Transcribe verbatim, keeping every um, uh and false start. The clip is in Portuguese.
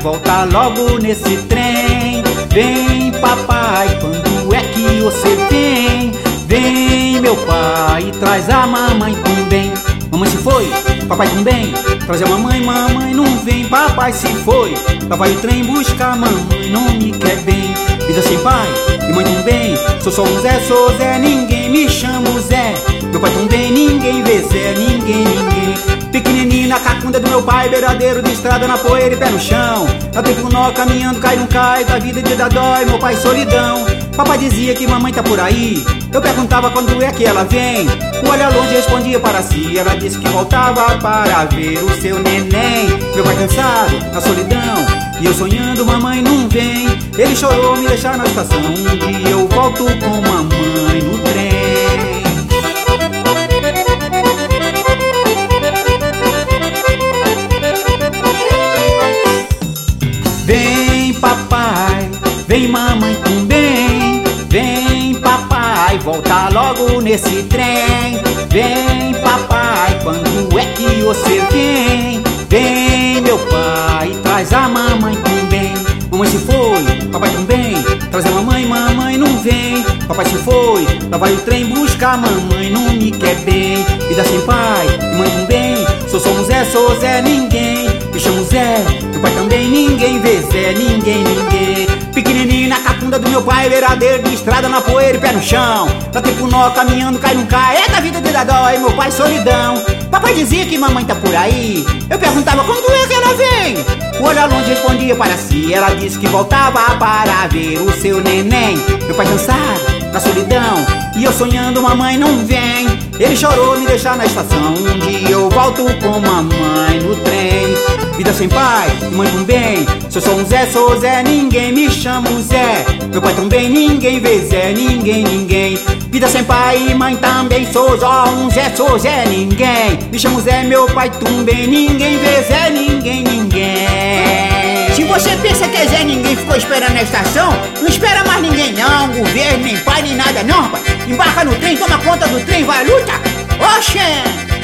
volta logo nesse trem. Vem papai, quando é que você vem? Vem meu pai, traz a mamãe também. Mamãe se foi, papai também, traz a mamãe, mamãe não vem. Papai se foi, lá vai o trem buscar mamãe, não me quer bem. Vida sem pai e mãe também, sou só um Zé, sou Zé, ninguém me chama o Zé. Meu pai também, ninguém vê Zé, ninguém, ninguém. Pequenininho na cacunda do meu pai, beiradeiro de estrada, na poeira e pé no chão. Dá tempo nó, caminhando, cai, não cai, da vida de dar dói, meu pai solidão. Papai dizia que mamãe tá por aí, eu perguntava quando é que ela vem. O olhar longe respondia para si, ela disse que voltava para ver o seu neném. Meu pai cansado, na solidão, e eu sonhando, mamãe não vem. Ele chorou me deixar na estação, um dia eu volto com mamãe no trem. Vem papai, vem mamãe também. Vem papai, volta logo nesse trem. Vem papai, quando é que você vem? Vem meu pai, traz a mamãe também. Mamãe se foi, papai também, traz a mamãe, mamãe não vem. Papai se foi, lá vai o trem buscar mamãe, não me quer bem. Vida sem pai e mãe também, sou só um Zé, sou Zé, ninguém me chama Zé. Meu pai também, ninguém vê Zé, ninguém, ninguém. Pequenininho na cacunda do meu pai, beiradeiro de estrada, na poeira e pé no chão. Dá tempo nó, caminhando, cai, não cai, é da vida de dadói, meu pai solidão. Papai dizia que mamãe tá por aí, eu perguntava quando é que ela vem. O olhar longe respondia para si, ela disse que voltava para ver o seu neném. Meu pai cansado, na solidão, e eu sonhando, mamãe não vem. Ele chorou me deixar na estação, um dia eu volto com mamãe no trem. Vida sem pai e mãe também, se eu sou um Zé, sou Zé, ninguém me chama um Zé. Meu pai também, ninguém vê Zé, ninguém, ninguém. Vida sem pai e mãe também, sou só um Zé, sou Zé, ninguém me chama Zé. Meu pai também, ninguém vê Zé, ninguém, ninguém. Se você pensa que é Zé, ninguém ficou esperando na estação, não espera mais ninguém não, governo, nem pai, nem nada não, rapaz. Embarca no trem, toma conta do trem, vai à luta. Oxê!